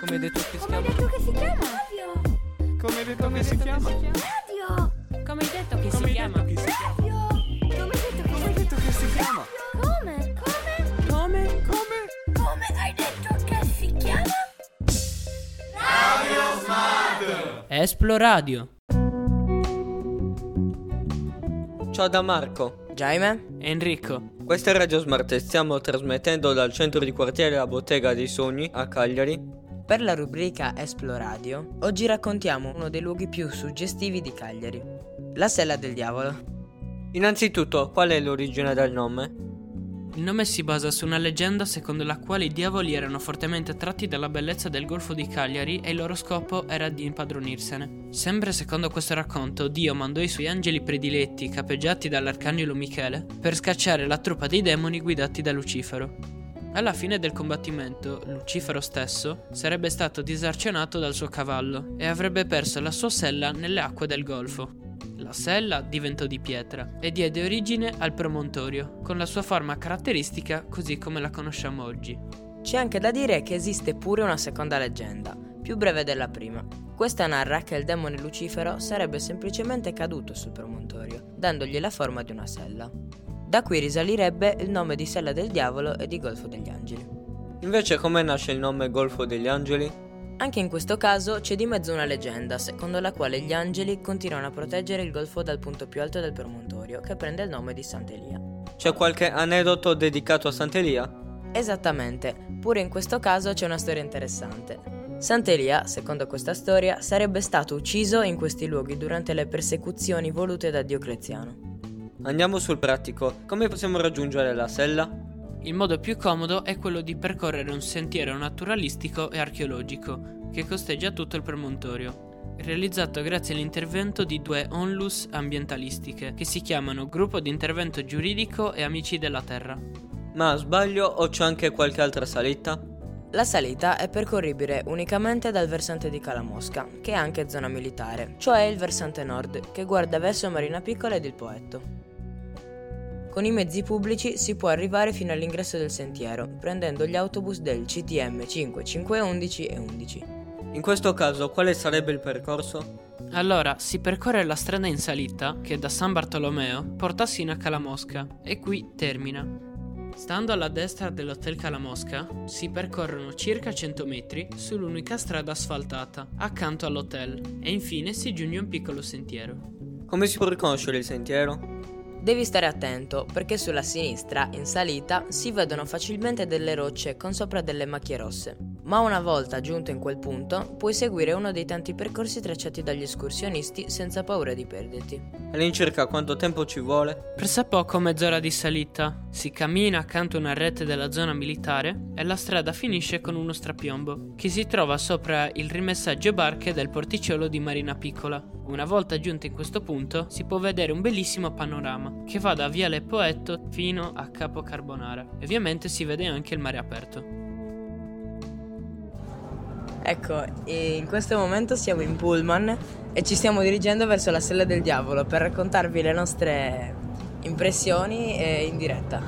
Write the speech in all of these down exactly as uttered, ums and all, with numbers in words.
Come hai detto che si Come hai chiama? detto che si chiama? Radio. Come hai detto che si chiama? Radio. Come hai detto che si Come hai chiama? detto che si chiama? Radio. Come hai detto che Come hai detto che si chiama? Come? Come? Come? Come? Come hai detto che si chiama? Esploradio. Ciao da Marco. Jaime? Enrico. Questa è Radio Smart e stiamo trasmettendo dal centro di quartiere La Bottega dei Sogni a Cagliari. Per la rubrica Esploradio, oggi raccontiamo uno dei luoghi più suggestivi di Cagliari, la Sella del Diavolo. Innanzitutto, qual è l'origine del nome? Il nome si basa su una leggenda secondo la quale i diavoli erano fortemente attratti dalla bellezza del golfo di Cagliari e il loro scopo era di impadronirsene. Sempre secondo questo racconto, Dio mandò i suoi angeli prediletti, capeggiati dall'arcangelo Michele, per scacciare la truppa dei demoni guidati da Lucifero. Alla fine del combattimento, Lucifero stesso sarebbe stato disarcionato dal suo cavallo e avrebbe perso la sua sella nelle acque del golfo. La sella diventò di pietra e diede origine al promontorio, con la sua forma caratteristica così come la conosciamo oggi. C'è anche da dire che esiste pure una seconda leggenda, più breve della prima. Questa narra che il demone Lucifero sarebbe semplicemente caduto sul promontorio, dandogli la forma di una sella. Da qui risalirebbe il nome di Sella del Diavolo e di Golfo degli Angeli. Invece, come nasce il nome Golfo degli Angeli? Anche in questo caso c'è di mezzo una leggenda, secondo la quale gli angeli continuano a proteggere il golfo dal punto più alto del promontorio, che prende il nome di Sant'Elia. C'è qualche aneddoto dedicato a Sant'Elia? Esattamente, pure in questo caso c'è una storia interessante. Sant'Elia, secondo questa storia, sarebbe stato ucciso in questi luoghi durante le persecuzioni volute da Diocleziano. Andiamo sul pratico. Come possiamo raggiungere la sella? Il modo più comodo è quello di percorrere un sentiero naturalistico e archeologico che costeggia tutto il promontorio, realizzato grazie all'intervento di due onlus ambientalistiche che si chiamano Gruppo di Intervento Giuridico e Amici della Terra. Ma sbaglio o c'è anche qualche altra salita? La salita è percorribile unicamente dal versante di Cala Mosca, che è anche zona militare, cioè il versante nord, che guarda verso Marina Piccola ed il Poetto. Con i mezzi pubblici si può arrivare fino all'ingresso del sentiero, prendendo gli autobus del C T M cinque, cinque, undici e undici. In questo caso, quale sarebbe il percorso? Allora, si percorre la strada in salita, che da San Bartolomeo porta sino a Cala Mosca, e qui termina. Stando alla destra dell'Hotel Cala Mosca, si percorrono circa cento metri sull'unica strada asfaltata, accanto all'hotel, e infine si giunge a un piccolo sentiero. Come si può riconoscere il sentiero? Devi stare attento, perché sulla sinistra, in salita, si vedono facilmente delle rocce con sopra delle macchie rosse. Ma una volta giunto in quel punto, puoi seguire uno dei tanti percorsi tracciati dagli escursionisti senza paura di perderti. All'incirca quanto tempo ci vuole? Pressappoco mezz'ora di salita, si cammina accanto a una rete della zona militare e la strada finisce con uno strapiombo, che si trova sopra il rimessaggio barche del porticciolo di Marina Piccola. Una volta giunti in questo punto, si può vedere un bellissimo panorama, che va da Viale Poetto fino a Capo Carbonara. E ovviamente si vede anche il mare aperto. Ecco, in questo momento siamo in pullman e ci stiamo dirigendo verso la Sella del Diavolo per raccontarvi le nostre impressioni in diretta.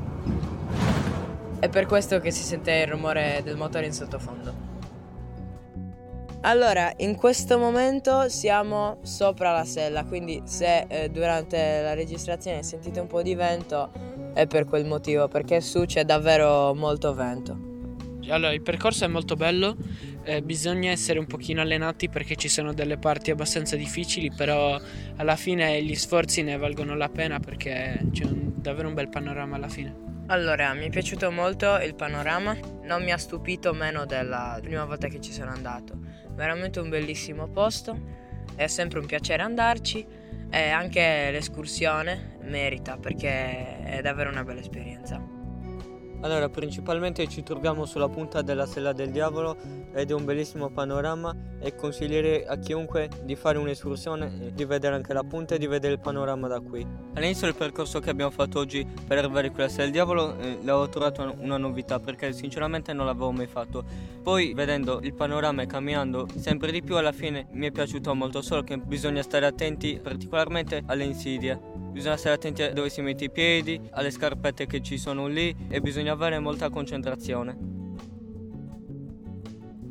È per questo che si sente il rumore del motore in sottofondo. Allora, in questo momento siamo sopra la sella, quindi se eh, durante la registrazione sentite un po' di vento è per quel motivo, perché su c'è davvero molto vento. Allora, il percorso è molto bello, eh, bisogna essere un pochino allenati perché ci sono delle parti abbastanza difficili, però alla fine gli sforzi ne valgono la pena perché c'è un, davvero un bel panorama alla fine. Allora, mi è piaciuto molto il panorama, non mi ha stupito meno della prima volta che ci sono andato. Veramente un bellissimo posto, è sempre un piacere andarci e anche l'escursione merita perché è davvero una bella esperienza. Allora, principalmente ci troviamo sulla punta della Sella del Diavolo ed è un bellissimo panorama e consiglierei a chiunque di fare un'escursione, di vedere anche la punta e di vedere il panorama da qui. All'inizio del percorso che abbiamo fatto oggi per arrivare qui alla Sella del Diavolo eh, l'avevo trovato una novità perché sinceramente non l'avevo mai fatto. Poi vedendo il panorama e camminando sempre di più alla fine mi è piaciuto molto, solo che bisogna stare attenti particolarmente alle insidie. Bisogna stare attenti a dove si mette i piedi, alle scarpette che ci sono lì e bisogna avere molta concentrazione.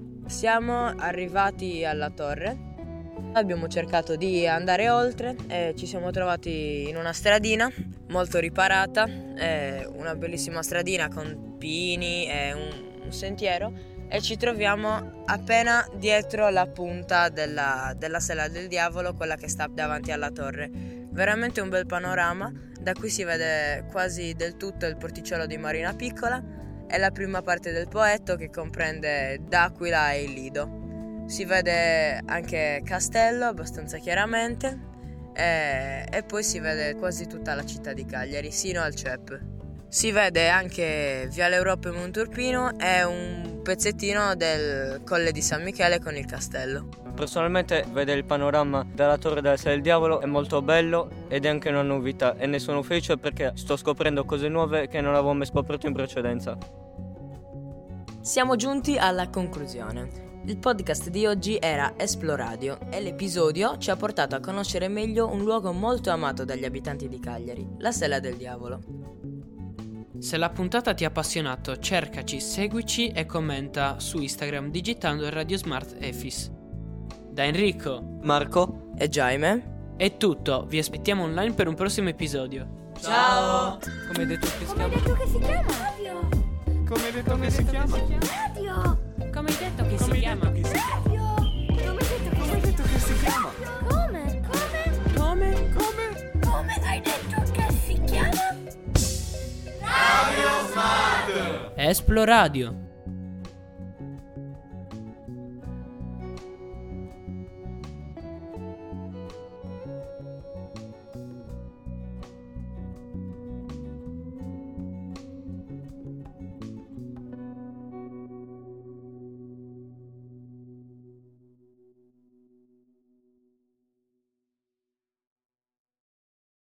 Siamo arrivati alla torre. Abbiamo cercato di andare oltre e ci siamo trovati in una stradina molto riparata, è una bellissima stradina con pini e un, un sentiero, e ci troviamo appena dietro la punta della, della Sella del Diavolo, quella che sta davanti alla torre. Veramente un bel panorama, da qui si vede quasi del tutto il porticciolo di Marina Piccola e la prima parte del Poetto, che comprende D'Aquila e il Lido. Si vede anche Castello abbastanza chiaramente e, e poi si vede quasi tutta la città di Cagliari, sino al C E P. Si vede anche Viale Europa e Monturpino e un pezzettino del Colle di San Michele con il castello. Personalmente vedere il panorama dalla Torre della Sella del Diavolo è molto bello ed è anche una novità, e ne sono felice perché sto scoprendo cose nuove che non avevo mai scoperto in precedenza. Siamo giunti alla conclusione. Il podcast di oggi era Esploradio e l'episodio ci ha portato a conoscere meglio un luogo molto amato dagli abitanti di Cagliari, la Sella del Diavolo. Se la puntata ti ha appassionato, cercaci, seguici e commenta su Instagram digitando Radio Smart Efis. Da Enrico, Marco E Jaime? è tutto, vi aspettiamo online per un prossimo episodio. Ciao! Come hai detto che si Come hai chiama? detto che si chiama? Radio. Come hai detto che si chiama? Radio. Come hai detto che Come hai detto che si Radio. Come hai detto che Come hai detto che si chiama? Come? Come? Come? Come? Come hai detto che si chiama? Esploradio.